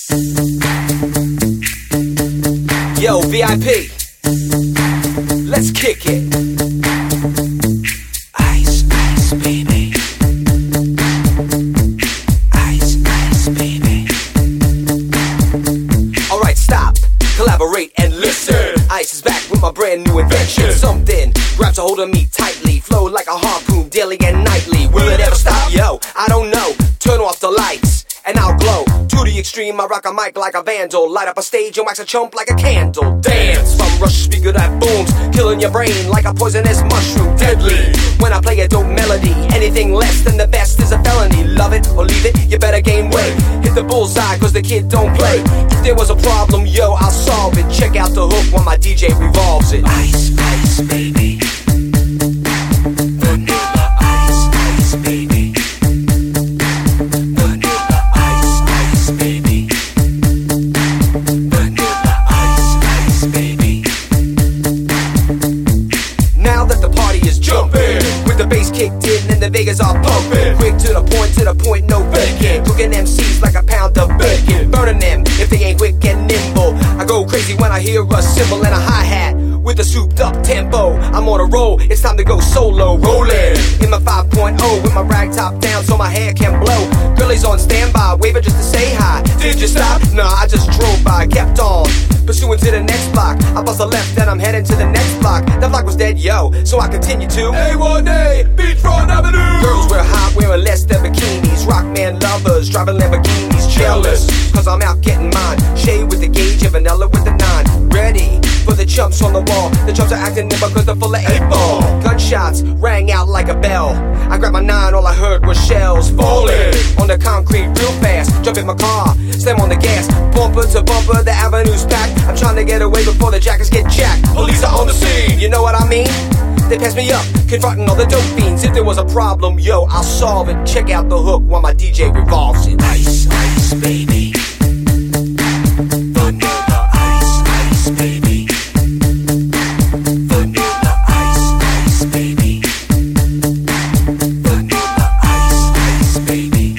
Yo, VIP, let's kick it. Ice, ice, baby. Ice, ice, baby. Alright, stop, collaborate and listen. Ice is back with my brand new invention. Something grabs a hold of me tightly, flow like a harpoon daily and nightly. Will it ever stop? Yo, I don't know. Turn off the lights and I'll glow. To the extreme, I rock a mic like a vandal. Light up a stage and wax a chump like a candle. Dance from rush speaker that booms, killing your brain like a poisonous mushroom. Deadly when I play a dope melody. Anything less than the best is a felony. Love it or leave it, you better gain weight. Hit the bullseye cause the kid don't play. If there was a problem, yo, I'll solve it. Check out the hook while my DJ revolves it. Ice, ice, baby. Vanilla ice, ice, baby. With the bass kicked in and the Vegas are pumping. Quick to the point, no faking. Cooking MCs like a pound of bacon. Burning them if they ain't quick and nimble. I go crazy when I hear a cymbal and a hi-hat with a souped up tempo. I'm on a roll, it's time to go solo. Rolling in my 5.0 with my rag top down so my hair can blow. Girlie's on standby, waving just to say hi. Did you stop? Nah, I just drove by, kept on pursuing to the next block. I bust a left, then I'm heading to the next block. That block was dead, yo, so I continue to A1A, Beachfront Avenue. Girls wear hot, wearing less than bikinis. Rockman lovers, driving Lamborghinis. Jealous, cause I'm out getting mine. Shade with the gauge and vanilla with the 9. Ready for the chumps on the wall. The chumps are acting nimble cause they're full of 8-ball. Gunshots rang out like a bell. I grabbed my 9, all I heard was shells falling on the concrete real fast. Jump in my car, slam on the gas. Bumper to bumper, the avenue's packed. I'm trying to get away before the jackets get jacked. Police are on the scene, you know what I mean? They pass me up, confronting all the dope fiends. If there was a problem, yo, I'll solve it. Check out the hook while my DJ revolves it. Ice, ice, baby. Vanilla ice, ice, baby. Vanilla ice, ice, baby. Vanilla ice, ice, baby.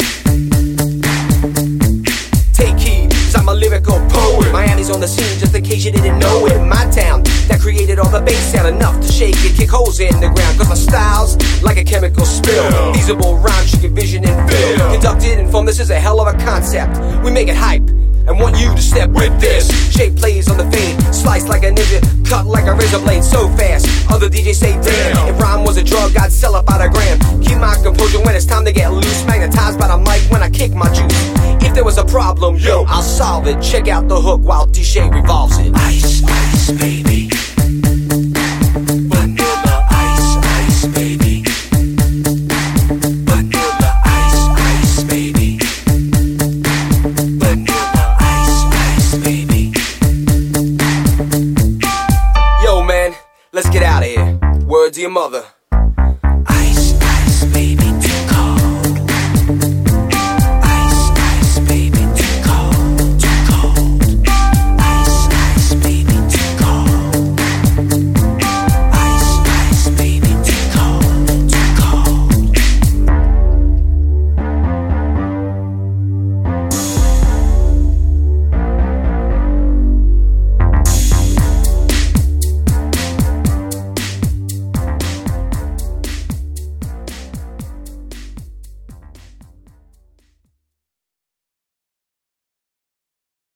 Take heed, cause I'm a lyrical poet. Miami's on the scene, just in case you didn't know it. My town, that created all the bass sound enough to shake it, kick holes in the ground. Cause my style's like a chemical spill. Feasible rhymes you can vision and feel. Conducted and formed, this is a hell of a concept. We make it hype and want you to step with this. Shape plays on the fade, slice like a ninja, cut like a razor blade so fast. Other DJs say damn, if rhyme was a drug I'd sell it by the gram. Keep my composure when it's time to get loose. Magnetized by the mic when I kick my juice. If there was a problem, yo, I'll solve it. Check out the hook while DJ revolves it. Ice, ice, baby. Vanilla ice, ice, baby. Vanilla ice, ice, baby. Vanilla ice, ice, baby. Yo, man, let's get out of here. Word to your mother.